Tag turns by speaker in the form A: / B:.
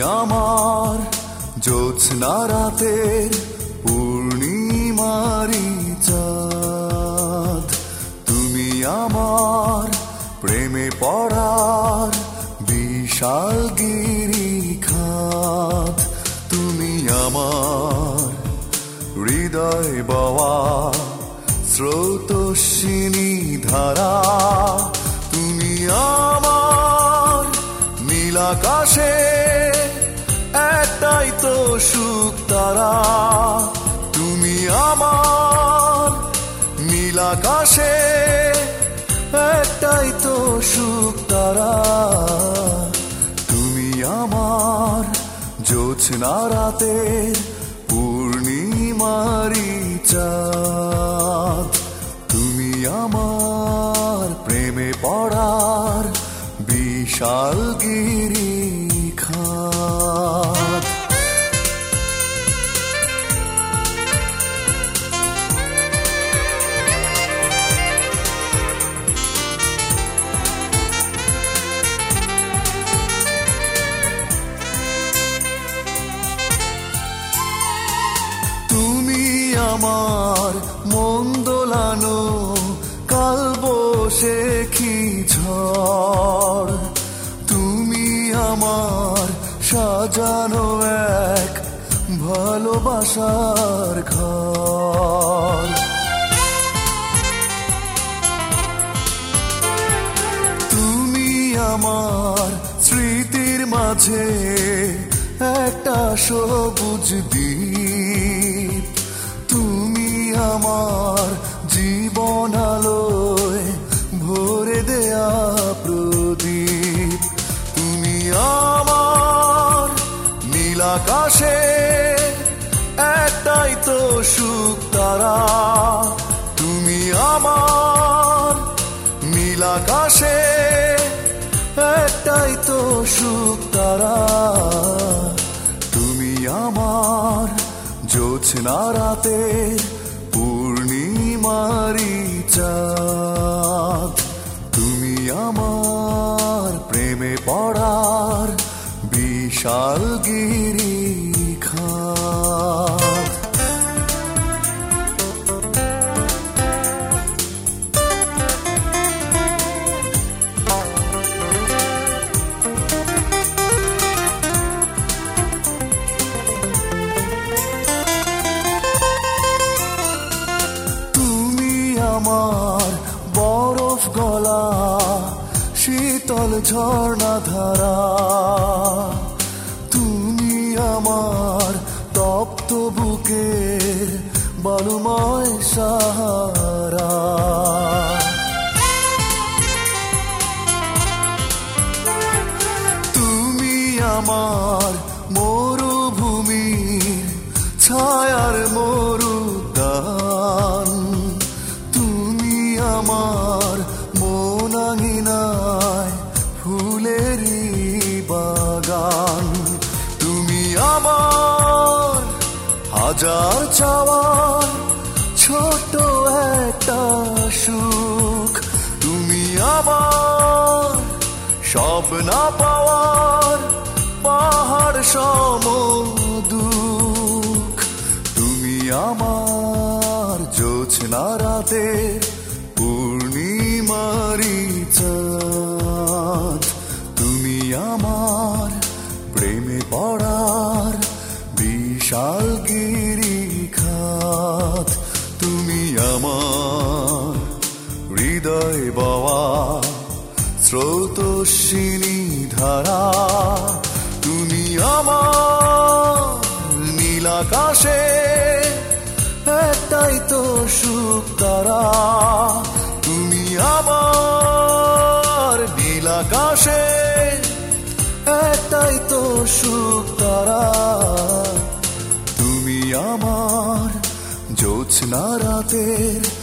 A: আমার জ্যোৎস্না রাতের পূর্ণিমারি চাঁদ, তুমি আমার প্রেমে পড়ার বিশাল গিরিখাত, তুমি আমার হৃদয় বওয়া স্রোতস্বিনী ধারা, তুমি আমার নীলাকাশে একটাই তো সুখ তারা, তুমি আমার নীলাকাশে একটাই তো সুখ তারা, তুমি আমার জ্যোৎস্না রাতের পূর্ণিমারি চাঁদ, তুমি আমার প্রেমে পড়ার বিশাল গিরিখাত। তুমি আমার মন দোলানো কালবৈশাখী ঝড়, তুমি আমার সাজানো এক ভালোবাসার ঘর, তুমি আমার স্মৃতির মাঝে একটা সবুজ দ্বীপ, তুমি আমার জীবন আলোয় ভরে দেয়া প্রদীপ, তুমি আমার নীলাকাশে একটাই তো সুখ তারা, তুমি আমার নীলাকাশে একটাই তো সুখ তারা, তুমি আমার জ্যোৎস্না রাতের পূর্ণিমারি চাঁদ, তুমি আমার প্রেমে পড়ার বিশাল গিরিখাত। আমার বরফ গলা শীতল ঝর্ণা ধারা, তুমি আমার তপ্ত বুকের বালুময় সাহারা, তুমি আমার মরুভূমির ছায়ার মরুদ্যান, আমার মনাঙিনায় ফুলেরই বাগান, তুমি আমার হাজার চাওয়ার ছোট একটা সুখ, তুমি আমার সব না পাওয়ার পাহাড় সম দুঃখ, তুমি আমার জ্যোৎস্না রাতের পূর্ণিমারি চাঁদ, তুমি আমার প্রেমে পড়ার বিশাল গিরিখাত, তুমি আমার হৃদয় বওয়া স্রোতস্বিনী ধারা, তুমি আমার নীলাকাশে একটাই তো সুখ তারা, তুমি আমার নীলাকাশে একটাই তো সুখ তারা, তুমি আমার জ্যোৎস্না রাতের